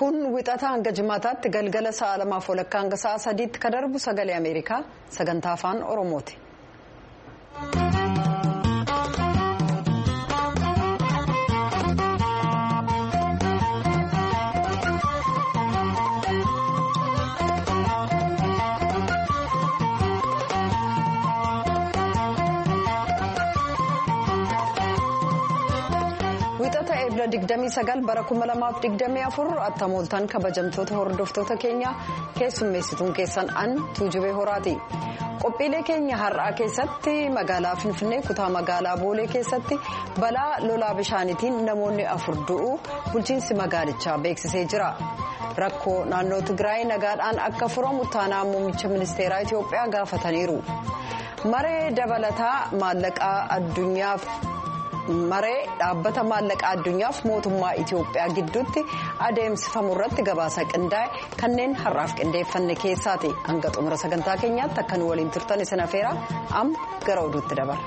kun wixata hanga jimaataatti galgala sa'a 2:00 hanga sa'a 3tti kan darbu sagalee Ameerikaa sagantaa afaan Oromooti. Wixata Eebila 29 bara 2024 attamooltaan kabajamtoota hordoftoota keenya keessummeessituun keessan an Tuujubee Horaati. Qophiilee keenya har'aa keessatti magaalaa Finfinnee kutaa magaalaa Boolee keessatti balaa lolaa bishaaniitiin namoonni 4 du'uu bulchiinsi magaalichaa beeksisee jira. Rakkoo naannoo Tigraay nagaadhaan akka furamu taanaa muummicha ministeeraa Itoophiyaa gaafataniiru. Maree dabalataa maallaqaa addunyaaf maree dhaabbata maallaqaa addunyaaf mootummaa Itoophiyaa gidduutti adeemsifamu irratti gabaasa qindaa'e kanneen har'aaf qindeeffanne keessaati. Hanga xumura sagantaa keenyaatti akka nu waliin turtan isin afeera. Amma gara oduutti dabarra.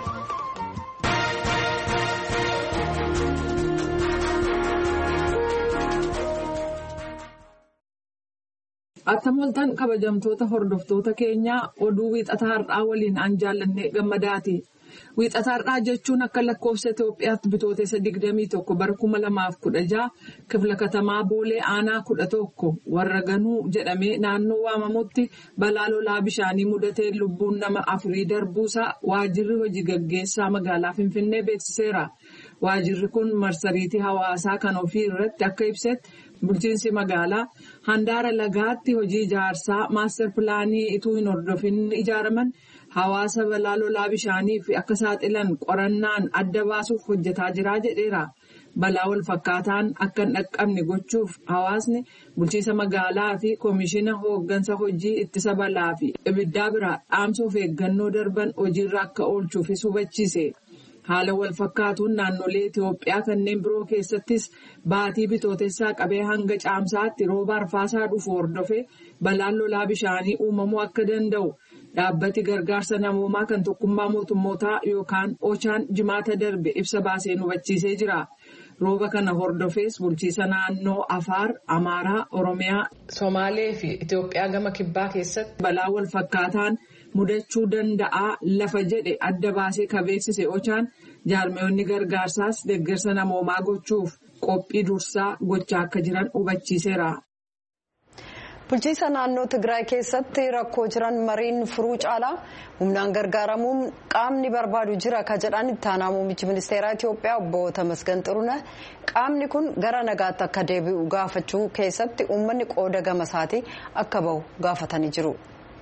Attamooltaan kabajamtoota hordoftoota keenyaa oduu wiixata har'aa waliin an jaallanne gammadaati. Wiixata har'aa jechuun akka lakkoofsa Itoophiyaatti bitootessa 21 bara 2016 kifla katamaa Boolee aanaa 11 warra ganuu jedhamee naannoo waamamutti balaa lolaa bishaanii mudatee lubbuun nama 4 darbuusaa waajjirri hojii gaggeessaa magaalaa Finfinnee beeksiseera. Waajjirri kun marsariitii hawaasaa kan ofii irratti akka ibsetti bulchiinsi magaalaa handaara lagaatti hojii ijaarsaa maaster pilaanii ituu hin hordofin ijaaraman hawaasa balaa lolaa bishaaniif akka saaxilan qorannaan adda baasuuf hojjetaa jira jedheera. Balaa wal fakkaataan akka hin dhaqqabne gochuuf hawaasni bulchiinsa magaalaa fi koomishina hooggansa hojii ittisa balaa fi ibiddaa biraa dhaamsa of eeggannoo darban hojiirra akka oolchuufis hubachiise. Haala wal fakkaatuun naannolee Itoophiyaa kanneen biroo keessattis baatii bitootessaa qabee hanga caamsaatti rooba arfaasaa dhufu hordofee balaan lolaa bishaanii uumamuu akka danda'u dhaabbati gargaarsa namoomaa kan tokkummaa mootummootaa yookaan ochaan jimaata darbe ibsa baaseen hubachiisee jira. Rooba kana hordofees bulchiisa naannoo Afaar, Amaaraa, Oromiyaa, Somaalee fi Itoophiyaa gama kibbaa keessatti balaa wal fakkaataan mudachuu danda'a lafa jedhe adda baasee kan beeksise ochaan jaarmiyoonni gargaarsaas deeggarsa namoomaa gochuuf qophii dursaa gochaa akka jiran hubachiiseera. Bulchiinsa naannoo Tigraay keessatti rakkoo jiran mariin furuu caalaa humnaan gargaaramuun qaamni barbaadu jira ka jedhan itti aanaa muummichi ministeeraa Itoophiyaa obbo Tamasgan Xirunee qaamni kun gara nagaatti akka deebi'u gaafachuu keessatti uummanni qooda gama isaatii akka bahu gaafatanii jiru.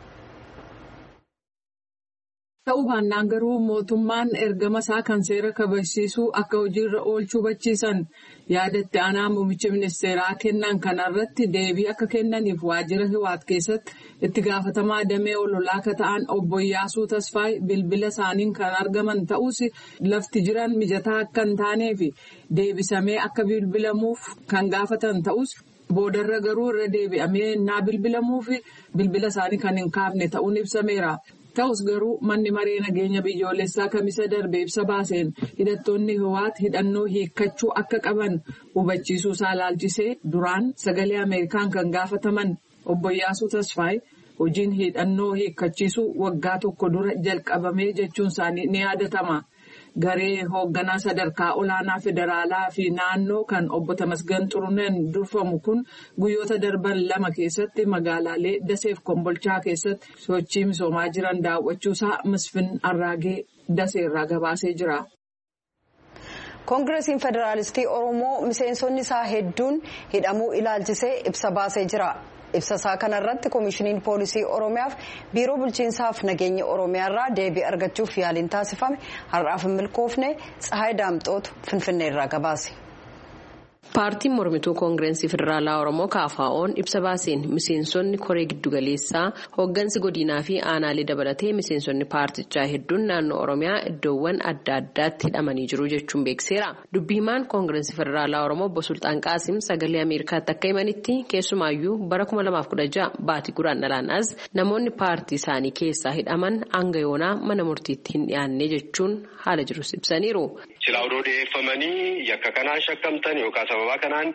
Ta'uu baannaan garuu mootummaan ergama isaa kan seera kabachiisuu akka hojiirra oolchuu hubachiisan yaadatti aanaa muummichi ministeeraa kennan kanarratti deebii akka kennaniif waajjira Hiwaat keessatti itti gaafatamaa damee ololaa akka ta'an obbo Iyyaasuu Tasfaay bilbila isaaniin kan argaman ta'us lafti jiran mijataa akka hin taanee fi deebisamee akka bilbilamuuf kan gaafatan ta'us boodarra garuu irra deebi'amee naa bilbilamuuf bilbila isaanii kan hin kaafne ta'uun ibsameera. Ta'us garuu manni maree nageenya biyyoolessaa kamisa darbe ibsa baaseen hidhattoonni Hiwaat hidhannoo hiikkachuu akka qaban hubachiisuu isaa ilaalchisee duraan sagalee Ameerikaan kan gaafataman obbo Iyyaasuu Tasfaay hojiin hidhannoo hiikkachiisuu waggaa tokko dura jalqabamee jechuun isaanii ni yaadatama. Garee hoogganaa sadarkaa olaanaa federaalaa fi naannoo kan obbo Tamasgan Xiruneen durfamu kun guyyoota darban 2 keessatti magaalaalee Daseef Kombolchaa keessatti sochii misoomaa jiran daawwachuusaa Misfin Arraagee Daseerraa gabaasee jira. Koongireesiin Federaalistii Oromoo miseensonni isaa hedduun hidhamuu ilaalchisee ibsa baasee jira. Ibsa isaa kanarratti koomishiniin poolisii Oromiyaaf biiroo bulchiinsaaf nageenya Oromiyaarraa deebii argachuuf yaaliin taasifame har'aaf hin milkoofne Tsahaay Daamxootu Finfinneerraa gabaase. Paartiin mormituu Koongireesii Federaalaa Oromoo KFO'n ibsa baaseen miseensonni koree giddugaleessaa hooggansi godinaa fi aanaalee dabalatee miseensonni paartichaa hedduun naannoo Oromiyaa iddoowwan adda addaatti hidhamanii jiru jechuun beekseera. Dubbii himaan Koongireesii Federaalaa Oromoo obbo Sultaan Qaasim sagalee Ameerikaatti akka himanitti keessumaayyuu bara 2016 baatii guraandhalaan as namoonni paartii isaanii keessaa hidhaman hanga yoonaa mana murtiitti hin dhiyaanne jechuun haala jirus ibsaniiru. Silaa odoo dhiyeeffamanii yakka kanaan shakkamtan yookaan sababa kanaan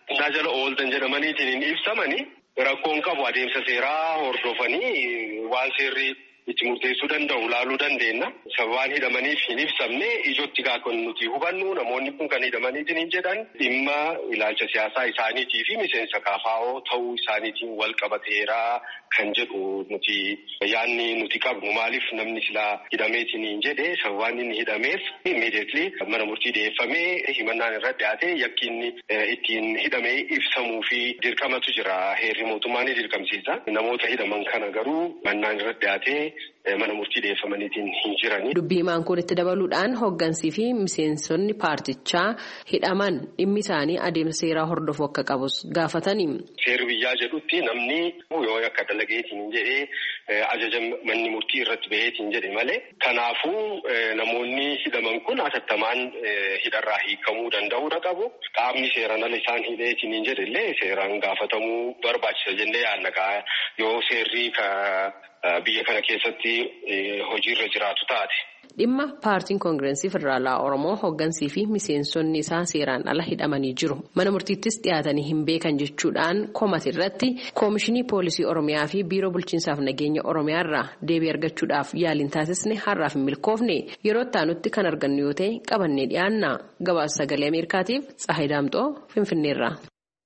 to'annaa jala ooltan jedhamaniitiin ibsamanii rakkoon qabu adeemsa seeraa hordofanii waan seerri itti murteessuu danda'u ilaaluu dandeenya. Sababaan hidhamaniif hin ibsamne ijootti kan nuti hubannu namoonni kun kan hidhamaniitiin hin jedhan dhimma ilaalcha siyaasaa isaaniitii fi miseensa KFO ta'uu isaaniitiin wal qabateera kan jedhu nuti yaanni nuti qabnu. Maaliif namni silaa hidhameetiin hin jedhe sababaan inni hidhameef immediately mana murtii dhiyeeffamee himannaan irra dhiyaate yakkiinni ittiin hidhamee ibsamuu fi dirqamatu jira. Heerri mootummaa ni dirqamsiisa. Namoota hidhaman kana garuu himannaan irra dhiyaate mana murtii dhiyeeffamaniitiin hin jirani. Dubbii himaan kun itti dabaluudhaan hooggansii fi miseensonni paartichaa hidhaman dhimmi isaanii adeemsa seeraa hordofuu akka qabus gaafatanii. Seerri biyyaa jedhutti namni yoo akka dalageetiin jedhee ajaja manni murtii irratti baheetiin jedhe malee. Kanaafuu namoonni hidhaman kun atattamaan hidharraa hiikamuu danda'uudha qabu. Qaamni seeraan ala isaan hidheetiin jedhe illee seeraan gaafatamuu barbaachisa jennee yaadna. Yoo seerri biyya kana keessatti hojiirra jiraatu taate. Dhimma paartiin koongirensii federaalaa Oromoo hooggansii fi miseensonni isaa seeraan ala hidhamanii jiru. Mana murtiittis dhiyaatanii hin beekan jechuudhaan komate irratti koomishinii poolisii Oromiyaa fi biiroo bulchiinsaaf nageenya Oromiyaa irraa deebii argachuudhaaf yaaliin taasisne har'aaf hin milkoofne. Yeroo itti aanutti kan argannu yoo ta'e qabannee dhiyaanna. Gabaasa sagalee Ameerikaatiif Tsahayi Daamxoo Finfinneerraa.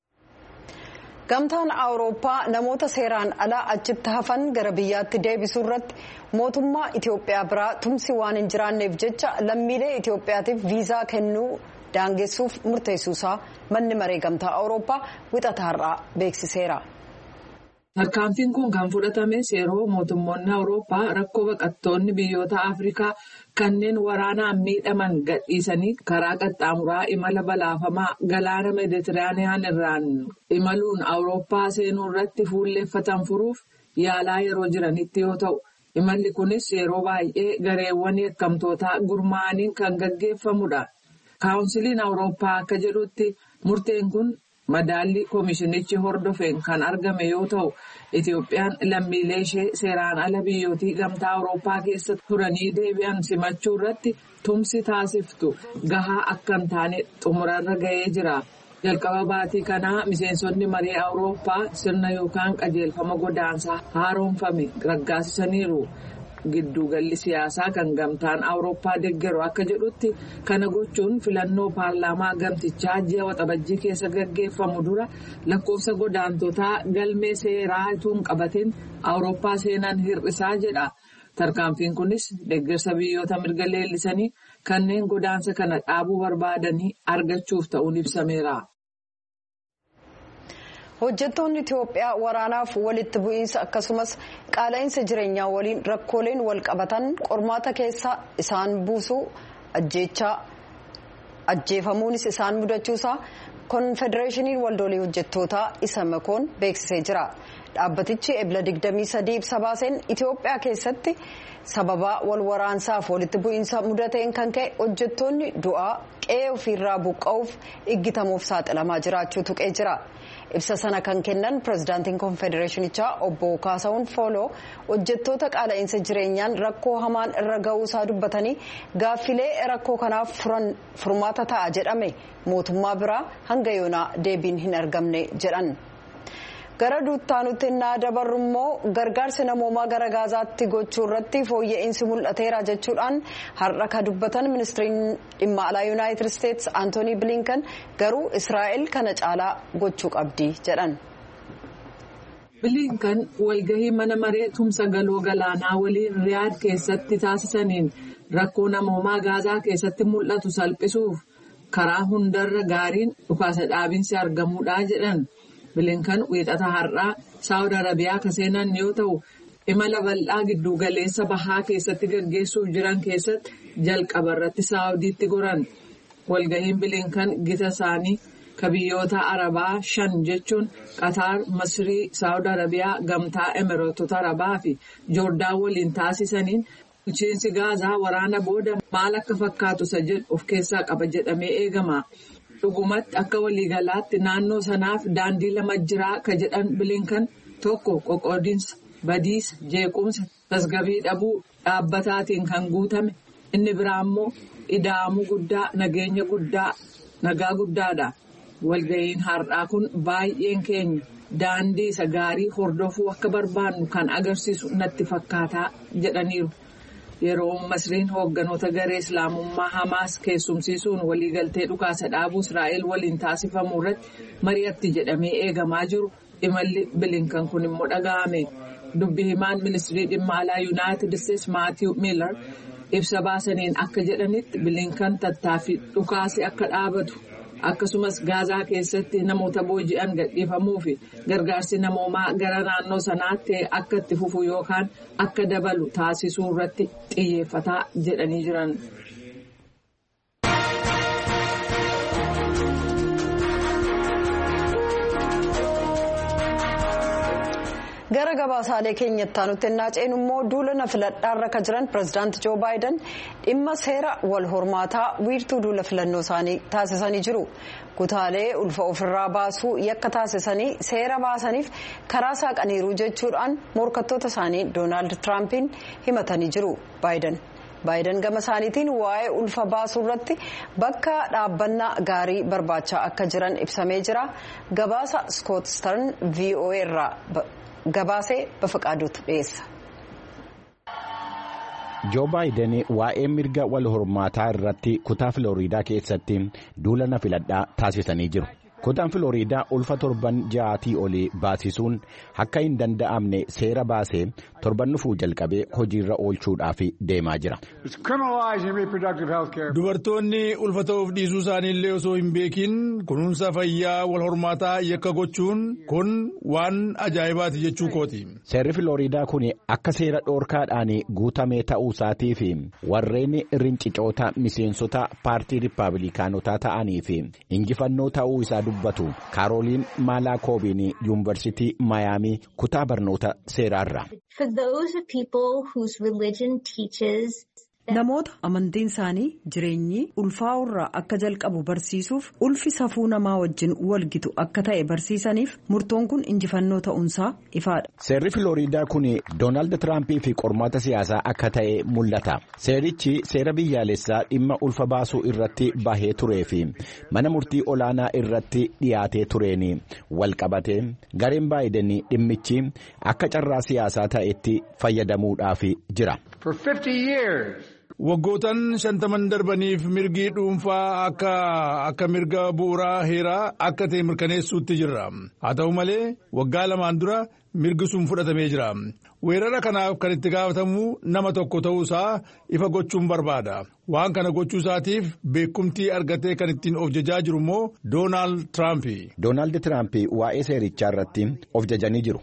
Gamtaan Awurooppaa namoota seeraan alaa achitti hafan gara biyyaatti deebisuu irratti mootummaa Itoophiyaa biraa tumsi waan hin jiraanneef jecha lammiilee Itoophiyaatiif viizaa kennuu daangessuuf murteessuusaa manni maree Gamtaa Awurooppaa wixata har'aa beeksiseera. Tarkaanfiin kun kan fudhatame yeroo mootummoonni Awurooppaa rakkoo baqattoonni biyyoota Afrikaa kanneen waraanaan miidhaman gadhiisanii karaa qaxxaamuraa imala balaafamaa galaana Meeditiraaniyaan irraan imaluun Awurooppaa seenuu irratti fuulleeffatan furuuf yaalaa yeroo jiranitti yoo ta'u, imalli kunis yeroo baay'ee gareewwan yakkamtootaa gurmaa'aniin kan gaggeeffamudha. Kaawunsiliin Awurooppaa akka jedhutti murteen kun madaalli koomishinichi hordofeen kan argame yoo ta'u, Itoophiyaan lammiilee ishee seeraan ala biyyootii Gamtaa Awurooppaa keessa turanii deebi'an simachuu irratti tumsi taasiftu gahaa akka hin taane xumurarra ga'ee jira. Jalqaba baatii kanaa miseensonni maree Awurooppaa sirna yookaan qajeelfama godaansaa haaromfame raggaasisaniiru. Gidduugalli siyaasaa kan Gamtaan Awurooppaa deeggaru akka jedhutti kana gochuun filannoo paarlaamaa gamtichaa ji'a waxabajjii keessa gaggeeffamu dura lakkoofsa godaantotaa galmee seeraa ituun qabateen Awurooppaa seenan hir'isaa jedha. Tarkaanfiin kunis deeggarsa biyyoota mirga leellisanii kanneen godaansa kana dhaabuu barbaadanii argachuuf ta'uun ibsameera. Hojjettoonni Itoophiyaa waraanaaf walitti bu'iinsa akkasumas qaala'insa jireenyaa waliin rakkooleen wal qabatan qormaata keessa isaan buusuu ajjeefamuunis isaan mudachuusaa konfedereeshiniin waldoolii hojjettootaa isa makoon beeksisee jira. Dhaabbatichi ebla 23 ibsa baaseen Itoophiyaa keessatti sababa wal waraansaaf walitti bu'iinsa mudateen kan ka'e hojjettoonni du'aa qe'ee ofiirraa buqqa'uuf iggitamuuf saaxilamaa jiraachuu tuqee jira. Ibsa sana kan kennan pirezidaantiin konfedereeshinichaa obbo Kaasaawun Fooloo hojjettoota qaala'insa jireenyaan rakkoo hamaan irra ga'uusaa dubbatanii gaaffilee rakkoo kanaaf furmaata ta'a jedhame mootummaa biraa hanga yoonaa deebiin hin argamne jedhan. Gara duuttaanutti innaa dabarru immoo gargaarsi namoomaa gara Gaazaatti gochuu irratti fooyya'insi mul'ateera jechuudhaan har'a ka dubbatan ministiriin dhimma alaa Yuunaayitid Isteetsi Antoonii Bilinkan garuu Israa'el kana caalaa gochuu qabdi jedhan. Bilinkan walgahii mana maree tumsa galoo galaanaa waliin Riyaad keessatti taasisaniin rakkoo namoomaa Gaazaa keessatti mul'atu salphisuuf karaa hundarra gaariin dhukaasa dhaabinsi argamuudha jedhan. Bilinkan wiixata har'aa Saawud Arabiyaa ka seenan yoo ta'u, imala bal'aa giddu galeessa bahaa keessatti gaggeessuuf jiran keessatti jalqaba irratti Saawudiitti goran. Walgahiin Bilinkan gita isaanii ka biyyoota Arabaa 5 jechuun Qataar, Masrii, Saawud Arabiyaa, Gamtaa Emireetota Arabaa fi Joordaan waliin taasisaniin bulchiinsi Gaazaa waraana booda maal akka fakkaatu isa jedhu of keessaa qaba jedhamee eegama. Dhugumatti akka waliigalaatti naannoo sanaaf daandii lama jiraa ka jedhan Bilinkan tokko qoqqoodinsa, badiisa, jeequmsa, tasgabbii dhabuu dhaabbataatiin kan guutame inni biraa immoo ida'amuu guddaa, nageenya guddaa, nagaa guddaadha. Walga'iin har'aa kun baay'een keenya daandii isa gaarii hordofuu akka barbaannu kan agarsiisu natti fakkaataa jedhaniiru. Yeroo Masriin hoogganoota garee Islaamummaa Hamaas keessumsiisuun waliigaltee dhukaasa dhaabuu Israa'el waliin taasifamu irratti mari'atti jedhamee eegamaa jiru imalli Bilinkan kun immoo dhaga'ame. Dubbi himaan ministirii dhimma alaa Yuunaayitid Isteetsi Maatiiw Miilar ibsa baasaniin akka jedhanitti Bilinkan tattaaffii dhukaasni akka dhaabatu akkasumas Gaazaa keessatti namoota booji'an gadhiifamuu fi gargaarsi namoomaa gara naannoo sanaatti akka itti fufu yookaan akka dabalu taasisuu irratti xiyyeeffataa jedhanii jiran. Gara gabaasaalee keenyatti aanutti ennaa ceenu immoo duula filadhaarra kan jiran pirezidaantii Joo Baayiden dhimma seera wal hormaataa wiirtuu duula filannoo isaanii taasisanii jiru. Kutaalee ulfa ofirraa baasuu yakka taasisanii seera baasaniif karaa saaqaniiru jechuudhaan morkattoota isaanii Doonaald Tiraampiin himatanii jiru. Baayiden gama isaaniitiin waa'ee ulfa baasuu irratti bakka dhaabbannaa gaarii barbaachaa akka jiran ibsamee jira. Gabaasa Scott Stern VOA irraa gabaasee Bafaqaaduutu dhiyeessa. Joo Baayiden waa'ee mirga wal hormaataa irratti kutaa Filooriidaa keessatti duula filadhaa taasisanii jiru. Kutaan Filooriidaa ulfa torban 6 olii baasisuun akka hin danda'amne seera baasee torban dhufuu jalqabee hojiirra oolchuudhaaf deemaa jira. Dubartoonni ulfa ta'uuf dhiisuu isaanii illee osoo hin beekin kunuunsa fayyaa wal hormaataa yakka gochuun kun waan ajaa'ibaati jechuu kooti. Seerri Filooriidaa kun akka seera dhoorkaadhaan guutamee ta'uu isaatii fi warreen rincicoota miseensota paartii Rippaabilikaanotaa ta'anii fi injifannoo ta'uu isaa dubbatu Kaarooliin Maalakoobiin yuunivarsiitii Maayaamii kutaa barnoota seeraarra. Namoota amantiin isaanii jireenyi ulfaa'urraa akka jalqabu barsiisuuf ulfi safuu namaa wajjin walgitu akka ta'e barsiisaniif murtoon kun injifannoo ta'uunsaa ifaadha. Seerri Filooriidaa kun Doonaald Tiraampii fi qormaata siyaasaa akka ta'e mul'ata. Seerichi seera biyyaalessaa dhimma ulfa baasuu irratti bahee turee fi mana murtii olaanaa irratti dhiyaatee tureen walqabatee gareen Baayiden dhimmichi akka carraa siyaasaa ta'etti fayyadamuudhaaf jira. Waggootan 50 darbaniif mirgi dhuunfaa akka mirga bu'uuraa heeraa akka ta'e mirkaneessuutti jirra. Haa ta'u malee waggaa 2 dura mirgi sun fudhatamee jira. Weerara kanaaf kan itti gaafatamu nama tokko ta'uusaa ifa gochuun barbaada. Waan kana gochuu isaatiif beekumtii argatee kan ittiin of jajaa jiru immoo Doonaald Tiraampi. Doonaald Tiraampi waa'ee seerichaa irratti of jajanii jiru.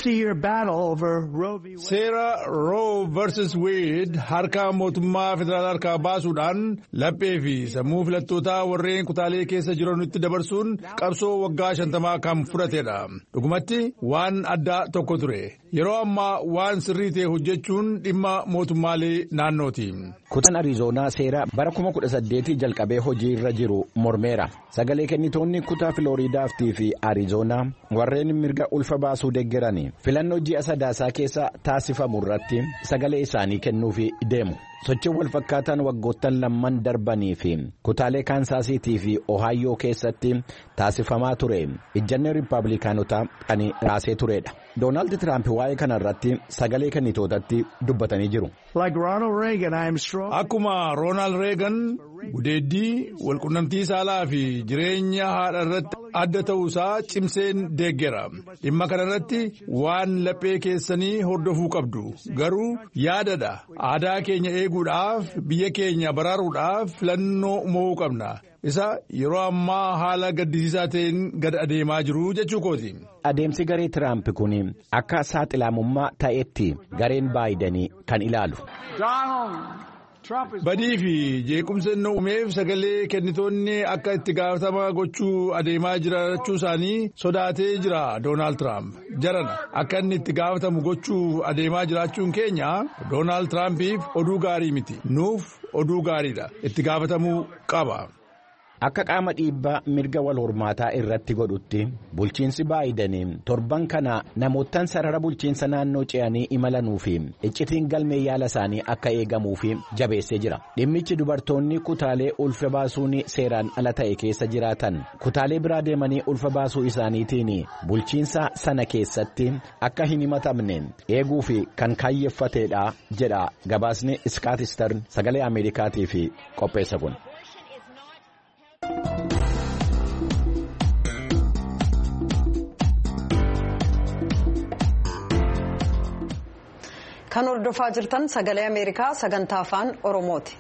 Seera Roe vs Wade harka mootummaa federaalaa harkaa baasuudhaan laphee fi sammuu filattootaa warreen kutaalee keessa jiranitti dabarsuun qabsoo waggaa 50 kan fudhatedha. Dhugumatti waan addaa tokko ture. Yeroo ammaa waan sirrii ta'e hojjechuun dhimma mootummaalee naannooti. Kutaan Arizoonaa seera bara 2018 jalqabee hojii irra jiru mormeera. Sagalee kennitoonni kutaa Filooriidaa fi Arizoonaa warreen mirga ulfa baasuu deeggaran filannoo ji'a sadaasaa keessa taasifamu irratti sagalee isaanii kennuuf deemu. Sochiin wal fakkaataan waggoottan 2 darbanii fi kutaalee Kaansaasiitii fi Ohaayoo keessatti taasifamaa ture. Ejjennoo Rippaabilikaanotaa kan raasee turedha. Doonaald Tiraamp waa'ee kana irratti sagalee kennitootatti dubbatanii jiru. Akkuma Roonaald Reegan gudeeddii walqunnamtii saalaa fi jireenya haadha irratti adda ta'uusaa cimseen deeggera. Dhimma kana irratti waan laphee keessanii hordofuu qabdu. Garuu yaadadha. Aadaa keenya eeguudhaaf biyya keenya baraaruudhaaf filannoo mo'uu qabna. Isa yeroo ammaa haala gaddisiisaa ta'een gad adeemaa jiru jechuu kooti. Adeemsi garee Tiraamp kun akka saaxilamummaa ta'etti gareen Baayiden kan ilaalu. Badii fi jeequmsa inni uumeef sagalee kennitoonni akka itti gaafatama gochuu adeemaa jirachuu isaanii sodaatee jira Doonaald Tiraamp. Jarana akka inni itti gaafatamu gochuu adeemaa jiraachuun keenya Doonaald Tiraampiif oduu gaarii miti. Nuuf oduu gaariidha. Itti gaafatamuu qaba. Akka qaama dhiibbaa mirga wal hormaataa irratti godhutti bulchiinsi Baayiden torban kana namootaan sarara bulchiinsa naannoo ce'anii imalanuu fi iccitiin galmee yaala isaanii akka eegamuu fi jabeessee jira. Dhimmichi dubartoonni kutaalee ulfa baasuun seeraan ala ta'e keessa jiraatan kutaalee biraa deemanii ulfa baasuu isaaniitiin bulchiinsa sana keessatti akka hin himatamne eeguu fi kan kaayyeeffateedha jedha gabaasni Scott Stern sagalee Ameerikaatiif qopheessa kun. Kan hordofaa jirtan sagalee Ameerikaa sagantaa afaan Oromooti.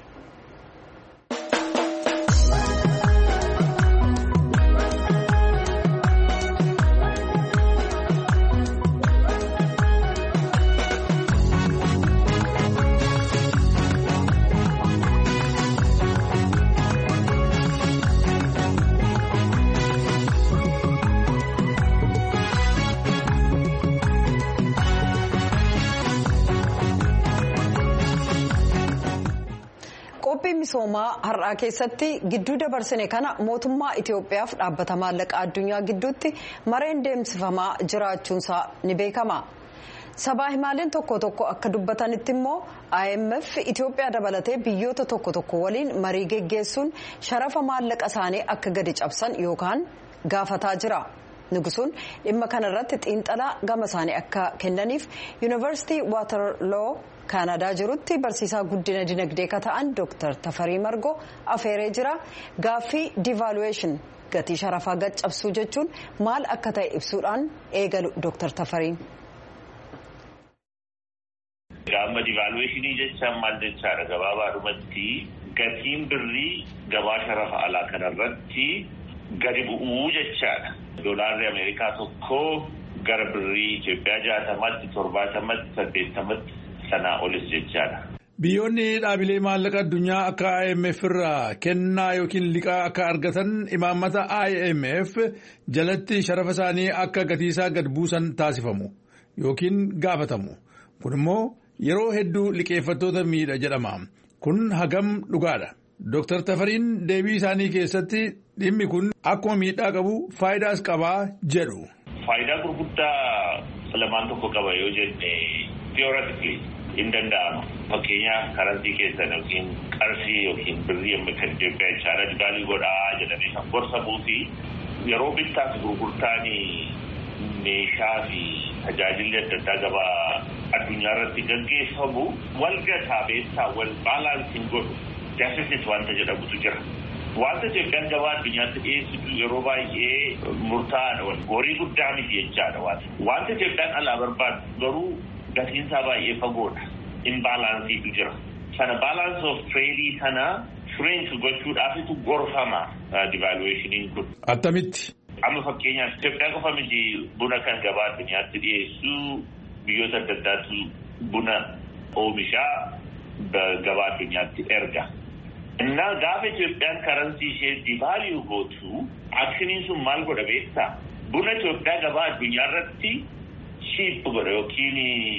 Misoomaa har'aa keessatti gidduu dabarsine kana mootummaa Itoophiyaaf dhaabbata maallaqaa addunyaa gidduutti mareen deemsifamaa jiraachuunsaa ni beekama. Sabaa himaaleen tokko tokko akka dubbatanitti immoo IMF Itoophiyaa dabalatee biyyoota tokko tokko waliin marii geggeessuun sharafa maallaqa isaanii akka gadi cabsan yookaan gaafataa jira. Nugusuun dhimma kanarratti xiinxalaa gama isaanii akka kennaniif Yuunivarsiitii Waatarloo Kaanadaa jirutti barsiisaa guddina dinagdee ka ta'an Dr. Tafarii Margoo afeeree jira. Gaaffii devaluation gatii sharafaa gad cabsuu jechuun maal akka ta'e ibsuudhaan eegalu Dr. Tafariin. Gaafa devaluationii jechaan maal jechaadha gabaabaadhumatti gatiin birrii gabaa sharafa alaa kanarratti gadi bu'uu jechaadha. Doolaarri Ameerikaa tokko gara birrii Itoophiyaa 60, 70, 80 sanaa olis jechaadha. Biyyoonni dhaabilee maallaqa addunyaa akka IMF irraa kennaa yookiin liqaa akka argatan imaammata IMF jalatti sharafa isaanii akka gatiisaa gad buusan taasifamu yookiin gaafatamu. Kun immoo yeroo hedduu liqeeffattoota miidha jedhama. Kun hagam dhugaadha. Dr. Tafariin deebii isaanii keessatti dhimmi kun akkuma miidhaa qabu faayidaas qabaa jedhu. Faayidaa gurguddaa lamaan tokko qaba yoo jenne theoretically hin danda'ama. Fakkeenyaaf karantii keessan yookiin qarshii yookiin birrii amma kan Itoophiyaa jechaadha dibaalii godhaa jedhamee kan gorsamuu fi yeroo bittaa fi gurgurtaan meeshaa fi tajaajilli adda addaa gabaa addunyaa irratti gaggeeffamu wal gataa beessaa wal baalaansiin godhu deficit wanta jedhamutu jira. Wanta Itoophiyaan gabaa addunyaatti dhiyeessitu yeroo baay'ee murtaa'aadha horii guddaa miti jechaadha wanta Itoophiyaan alaa barbaadu garuu gatiinsaa baay'ee fagoodha. Imbaalaansiitu jira. Sana balance of trade sana shrink gochuudhaafitu gorfama devaluationiin kun. Attamitti. Amma fakkeenyaaf Itoophiyaan qofa miti buna kan gabaa addunyaatti dhiyeessu biyyoota adda addaatu buna oomishaa gabaa addunyaatti erga. Innaa gaafa Itoophiyaan karansii ishee devalue gootu akshiniin sun maal godha beektaa? Buna Itoophiyaa gabaa addunyaa irratti cheap godha yookiin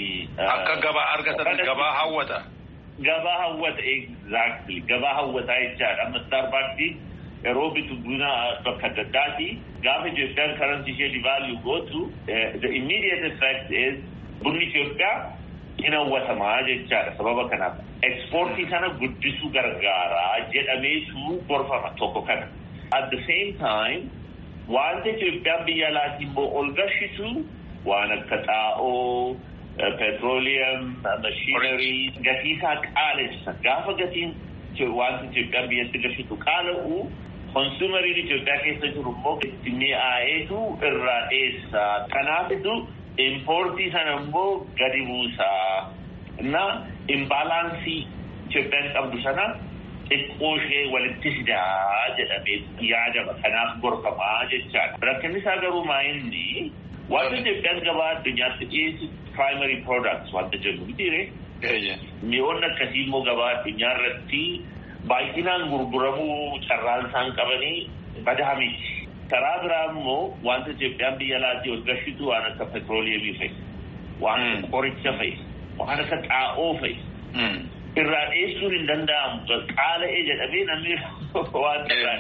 akka gabaa argatan gabaa hawwata. Gabaa hawwata exactly gabaa hawwataa jechaadha. Amma Starbucks yeroo bitu buna bakka adda addaati gaafa Itoophiyaan karansii ishee devalue gootu the immediate effect is bunni Itoophiyaa hin hawwatamaa jechaadha. Sababa kanaaf exportii sana guddisuu gargaaraa jedhameetu gorfama tokko kana. At the same time wanta Itoophiyaan biyya alaatii immoo ol gashitu waan akka xaa'oo, petroleum, machinery gatiisaa qaalessa. Gaafa gatiin wanta Itoophiyaan biyyatti gashitu qaala'u konsumeriin Itoophiyaa keessa jiru immoo itti mi'aayeetu irraa dheessa. Kanaafitu importii sana immoo gadi buusaa. Na imbaalaansii Itoophiyaan qabdu sana xiqqoo ishee walitti fidaa jedhamee yaadama. Kanaaf gorfamaa jechaadha. Rakkinni isaa garuu maayinni wanta Itoophiyaan gabaa addunyaatti dhiyeessu primary products wanta jennu mitiire. Mi'oonni akkasii immoo gabaa addunyaa irratti baay'inaan gurguramuu carraan isaan qabanii badaa miti. Karaa biraa immoo wanta Itoophiyaan biyya alaatii ol gashitu waan akka petrooliyemii fa'i, waan akka qoricha fa'i, waan akka xaa'oo fa'i. Irraa dheessuun hin danda'amu. Qaala'ee jedhamee namni waan irraa dheessu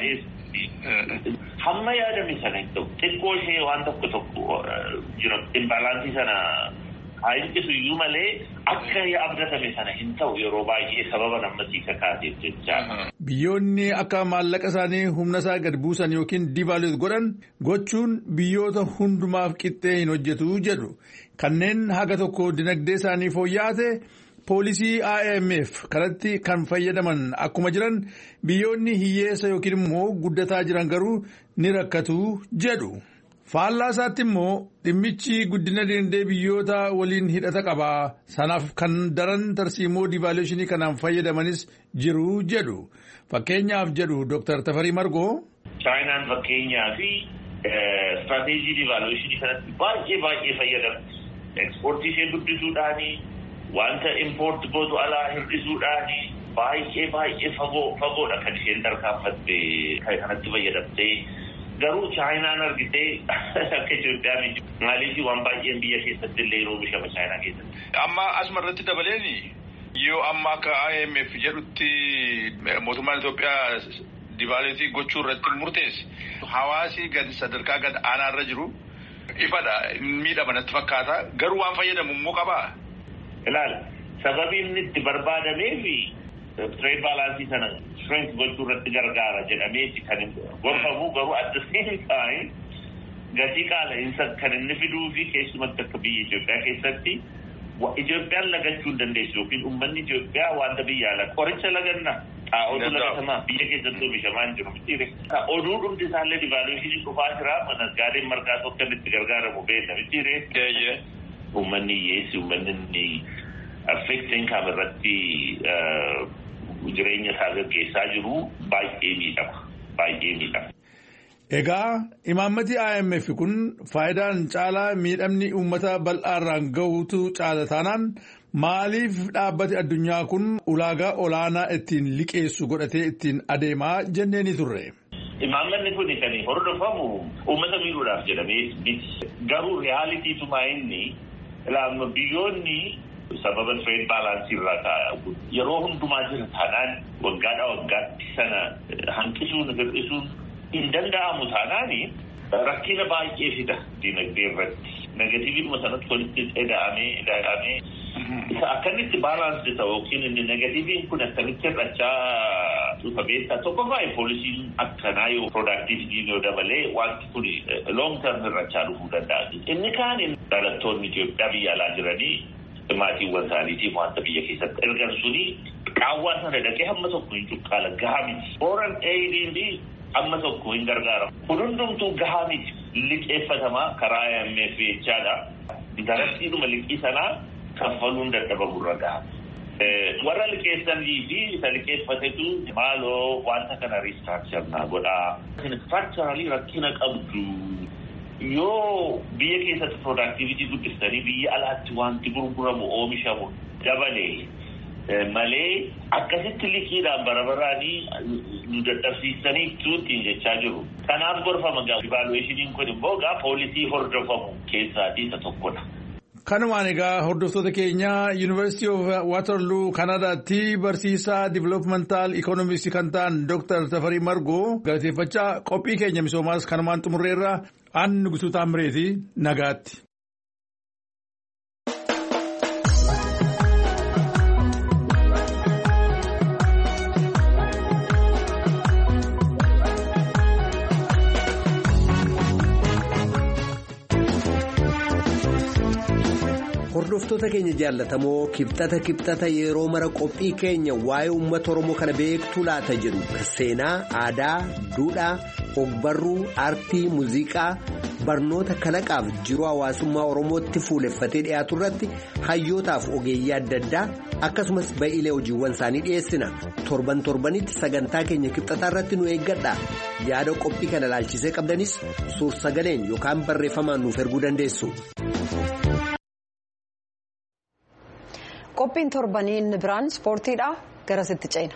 Hamma yaadame sana hin ta'u xiqqoo ishee waan tokko imbaalaansii sana haayinqisu iyyuu malee akka abdatame sana hin ta'u yeroo baay'ee sababa namatti kakaateef jechaadha. Biyyoonni akka maallaqa isaanii humna isaa gad buusan yookiin divaaluut godhan gochuun biyyoota hundumaaf qixxee hin hojjetu jedhu. Kanneen haga tokko dinagdee isaanii fooyya'ate poolisii IMF kanatti kan fayyadaman akkuma jiran biyyoonni hiyyeessa yookiin immoo guddataa jiran garuu ni rakkatu jedhu. Faallaa isaatti immoo dhimmichi guddina dinagdee biyyoota waliin hidhata qaba. Sanaaf kan daran tarsiimoo divaaluushinii kanaan fayyadamanis jiru jedhu. Fakkeenyaaf jedhu Dr. Tafarii Margoo. Chaayinaan fakkeenyaa fi istiraatiijii divaaluushinii kanatti baay'ee fayyadamti. Ekspoortii ishee guddisuudhaani wanta impoort gootu alaa hir'isuudhaani baay'ee fagoodha kan isheen tarkaanfatte kanatti fayyadamtee. Garuu Chaayinaan argitee akka Itoophiyaa miti maaliif waan baay'een biyya keessatti illee yeroo bishama Chaayinaa keessatti. Amma asuma irratti dabaleeni yoo amma akka IMF jedhutti mootummaan Itoophiyaa divaaluutii gochuu irratti murteesse hawaasi sadarkaa gad aanaa irra jiru ifadha miidhama natti fakkaata garuu waan fayyadamu immoo qabaa. Ilaala sababii inni itti barbaadameefi trade balance sana strength gochuu irratti gargaara jedhameeti kan gorfamu garuu at the same time gatii qaala'insa kan inni fiduu fi keessumatti akka biyya Itoophiyaa keessatti Itoophiyaan lagachuu hin dandeessu yookiin uummanni Itoophiyaa wanta biyya ala qoricha laganna xaa'ootu lagatamaa biyya keessatti oomishamaa hin jiru mitiire. Oduu dhumti isaallee divaaluushinii dhufaa jira mana gaadeen margaa tokko itti gargaaramu beekna mitiire. Uummanni hiyyeessi uummanni affeektiin kaamerratti jireenya isaa gaggeessaa jiru baay'ee miidhama. Egaa imaammati IMF kun faayidaan caalaa miidhamni uummata bal'aarraan gahuutu caala taanaan maaliif dhaabbati addunyaa kun ulaagaa olaanaa ittiin liqeessu godhatee ittiin adeemaa jenneeni turre. Imaammanni kun kan hordofamu uummata miidhuudhaaf jedhamee miti. Garuu reaalitiituma inni biyyoonni sababa trade balance irraa yeroo hundumaa jira taanaan waggaadhaa waggaatti sana hanqisuun hir'isuun hin danda'amu taanaani rakkina baay'ee fida dinagdee irratti. Negatiivuma sanatti walitti ida'amee isa akkamitti balance ta'u yookiin inni negatiiviin kun akkamitti hir'achaa dhufa beektaa tokkoffaa poolisiin akkanaa yoo productivitiin yoo dabalee wanti kun long term hir'achaa dhufuu danda'a. Inni kaan dhalattoonni Itoophiyaa biyya alaa jiranii maatiiwwan isaaniitiif wanta biyya keessatti ergan suni qaawwaa sana dhaqee hamma tokko hin cuqqaala gahaa miti. Foreign aid amma tokko hin gargaaramu. Kun hundumtuu gahaa miti liqeeffatamaa karaa IMF jechaadha. Darasiidhuma liqii sanaa kaffaluun dadhabamurra gaha. Warra liqeessanii fi isa liqeeffatetu maaloo wanta kana restructure godhaa. Structurally rakkina qabdu. Yoo biyya keessatti productivity guddistanii biyya alaatti wanti gurguramu oomishamu dabalee malee akkasitti liqiidhaan barabaraanii nu dadhabsiisanii tuutiin jechaa jiru. Kanaaf gorfama divaaluushiniin kun immoo poolisii hordofamu keessaatii isa tokkodha. Kanumaan egaa hordoftoota keenya University of Waterloo Kanadaatti barsiisaa Developmental Economics kan ta'an Dr. Tafarii Margoo galateeffachaa qophii keenya misoomaas kanumaan xumurreerra aan Nugusuu Taammireeti nagaatti. Hordoftoota keenya jaallatamoo kibxata yeroo mara qophii keenya waa'ee uummata Oromoo kana beektuu laata jedhu seenaa, aadaa, duudhaa, ogbarruu, aartii, muuziqaa, barnoota kalaqaaf jiruu hawaasummaa Oromootti fuuleffatee dhiyaatu irratti hayyootaaf ogeeyyii adda addaa akkasumas ba'iilee hojiiwwan isaanii dhiyeessina. Torbanitti sagantaa keenya kibxataa irratti nu eeggadha. Yaada qophii kana ilaalchisee qabdanis suur-sagaleen yookaan barreeffamaan nuuf erguu dandeessu. Qophiin torbanii inni biraan ispoortiidha. Garasitti ceena.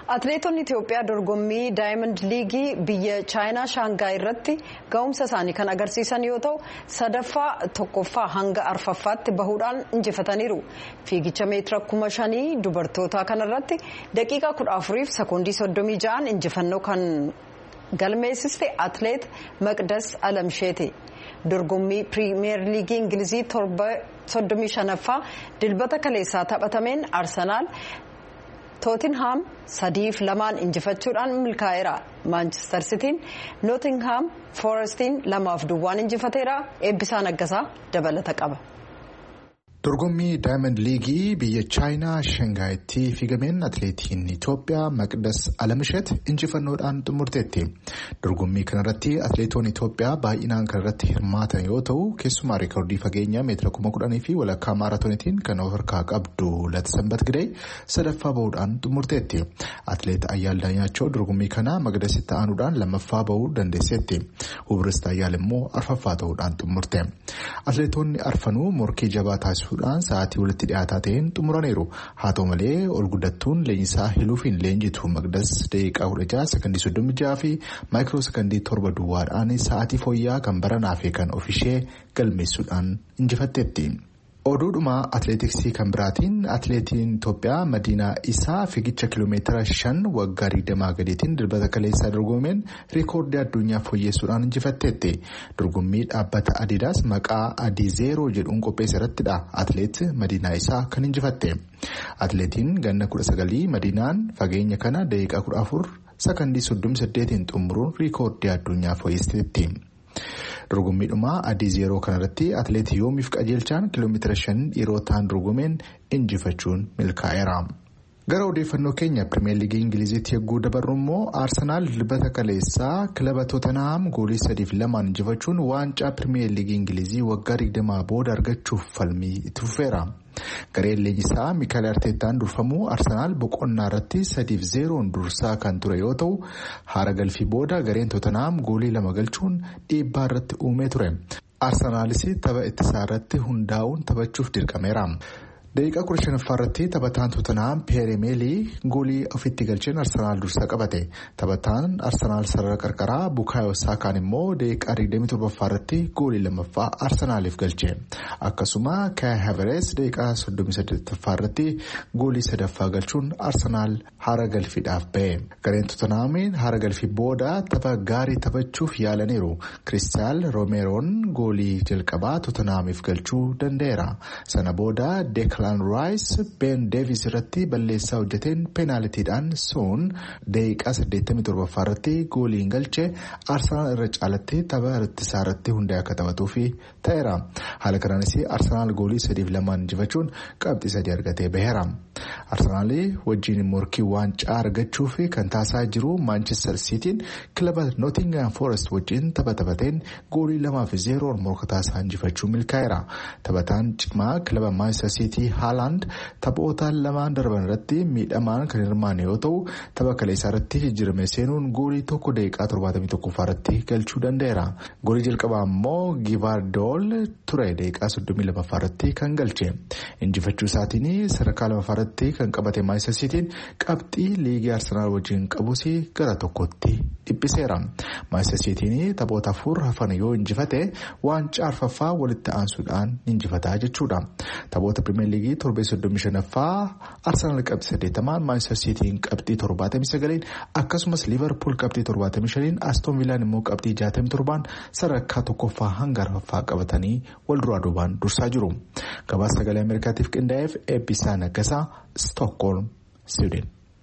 Atileetonni Itoophiyaa dorgommii Daayimand Liigii biyya Chaayinaa Shaangaay irratti ga'umsa isaanii kan agarsiisan yoo ta'u sadaffaa tokkoffaa hanga arfaffaatti bahuudhaan injifataniiru. Fiigicha meetira 5,000 dubartootaa kanarratti daqiiqaa 14 fi sekoondii 36 injifannoo kan galmeessiste atileet Maqdas Alamsheeti. Dorgommii Piriimiyer Liigii Ingilizii 35ffaa dilbata kaleessaa taphatameen Arsenaal Tottenham 3-2 injifachuudhaan milkaa'eera. Manchester Cityin Nottingham Forestiin 2-2 injifateera. Eebbisaa Naggasaa dabalata qaba. Dorgommii Daayimand Liigii biyya Chaayinaa Shaangaayitti fiigameen atileetiin Itoophiyaa Maqdas Alamsheet injifannoodhaan xumurteetti. Dorgommii kanarratti atileetonni Itoophiyaa baay'inaan kanarratti hirmaatan yoo ta'u keessumaa reekoordii fageenyaa meetira 10,000 fi walakkaa maaraatoonitiin kan of harkaa qabdu Latsambat Gidee sadaffaa bahuudhaan xumurteetti. Atileet Ayyaal Daanyaachoo dorgommii kana Maqdasitti aanuudhaan lammaffaa bahuu dandeesseetti. Hubrist Ayyaal immoo arfaffaa ta'uudhaan xumurte. Atileetonni arfanuu morkii jabaa taasisuudhaan sa'aatii walitti dhiyaataa ta'een xumuraniiru. Haa ta'u malee ol guddattuun leenjisaa hiluufiin leenjitu Maqdas daqiiqaa 16 sekondii 36 fi maayikiroo sekondii 7 duwwaadhaan sa'aatii fooyya'aa kan baranaaf kan ofishee galmeessuudhaan injifatteetti. Oduudhuma atileetiksii kan biraatiin atileetiin Itoophiyaa Madiinaa Isaa fiigicha kiiloomeetira 5 waggaa 20 gadiitiin dilbata kaleessaa dorgomeen reekoordii addunyaa fooyyessuudhaan injifatteetti. Dorgommii dhaabbata Adidaas maqaa Adii Zeeroo jedhuun qopheesse irrattidha atileet Madiinaa Isaa kan injifatte. Atileetiin ganna 19 Madiinaan fageenya kana daqiiqaa 14 sekondii 38 xumuruun reekoordii addunyaa fooyyesteetti. Dorgommiidhuma Adii Zeeroo kanarratti atileet Yoomiif Qajeelchaan kiiloomeetira 5 dhiirotaan dorgomeen injifachuun milkaa'eera. Gara odeeffannoo keenya Pirimeer Liigii Ingiliziitti yogguu dabarru immoo Arsenaal dilbata kaleessaa kilaba Tottenham goolii 3-2 injifachuun waancaa Pirimeer Liigii Ingilizii waggaa 20 booda argachuuf falmii itti fufeera. Gareen leenjisaa Miikaayil Arteetaan durfamuu Arsenaal boqonnaa irratti 3-0 dursaa kan ture yoo ta'u haara galfii booda gareen Tottenham goolii 2 galchuun dhiibbaa irratti uumee ture. Arsenaalis tapha ittisaa irratti hundaa'uun taphachuuf dirqameera. Daqiiqaa 15ffaa irratti taphataan Tottenham Pierre Meelii goolii ofitti galcheen Arsenaal dursa qabate. Taphataan Arsenaal sarara qarqaraa Bukaayoo Saakaan immoo daqiiqaa 27ffaa irratti goolii lammaffaa Arsenaaliif galche. Akkasuma Kai Havertz daqiiqaa 38ffaa irratti goolii sadaffaa galchuun Arsenaal haara galfiidhaaf ba'e. Gareen Tottenham haara galfii booda tapha gaarii taphachuuf yaalaniiru. Kiristaal Roomeroon goolii jalqabaa Tottenhamiif galchuu danda'eera. Sana booda Declan Rice Ben Davies irratti balleessaa hojjeteen peenaalitiidhaan Son daqiiqaa 87ffaa irratti gooliin galche Arsenaal irra caalatti tapha ittisaa irratti hundaa'e akka taphatuuf ta'eera. Haala kanaanis Arsenaal goolii 3-2 injifachuun qabxii 3 argatee baheera. Arsenaal wajjin morkii waancaa argachuuf kan taasisaa jiru Manchester Cityin kilaba Nottingham Forest wajjin taphateen goolii 2-0 morkataa isaa injifachuu milkaa'eera. Taphataan cimaa kilaba Manchester City Haaland taphoota lamaan darban irratti miidhamaan kan hirmaanne yoo ta'u tapha kaleessaa irratti jijjiirame seenuun goolii tokko daqiiqaa 71ffaa irratti galchuu danda'eera. Goolii jalqabaa immoo Givardool ture daqiiqaa 32ffaa irratti kan galche. Injifachuu isaatiin sadarkaa 2ffaa irratti kan qabate Manchester Cityin qabxii liigii Arsenaal wajjin qabus gara tokkotti dhiphiseera. Manchester Cityin taphoota 4 hafan yoo injifate waancaa arfaffaa walitti aansuudhaan injifataa jechuudha. Taphoota Pirimeer Liigii torbee 35ffaa Arsenaal qabxii 80 Manchester Cityin qabxii 79 akkasumas Liverpool qabxii 75 Aston Villaan immoo qabxii 67 sadarkaa tokkoffaa hanga arfaffaa qabatanii wal duraa duubaan dursaa jiru. Gabaasa sagalee Ameerikaatiif qindaa'eef Eebbisaa Naggasaa Stockholm, Sweden.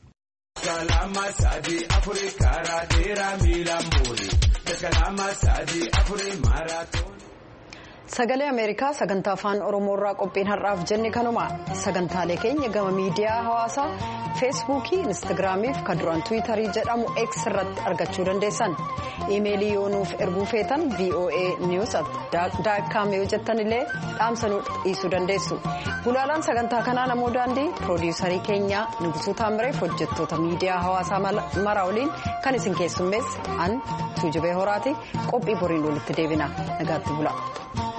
Sagalee Ameerikaa sagantaa afaan Oromoorraa qophiin har'aaf jenne kanuma. Sagantaalee keenya gama miidiyaa hawaasaa feesbuukii, instaagiraamii fi kan duraan tiwiitarii jedhamu X irratti argachuu dandeessan. Iimeelii yoo nuuf erguu feetan voanews@daakkaam yoo jettan illee dhaamsanuu dhiisuu dandeessu. Gulaalaan sagantaa kanaa namoo daandii piroodiisarii keenyaa Nugusuu Taamireef hojjettoota miidiyaa hawaasaa mara waliin kan isin keessummeesse an Tuujubee Horaati. Qophii boriin walitti deebina. Nagaatti bula.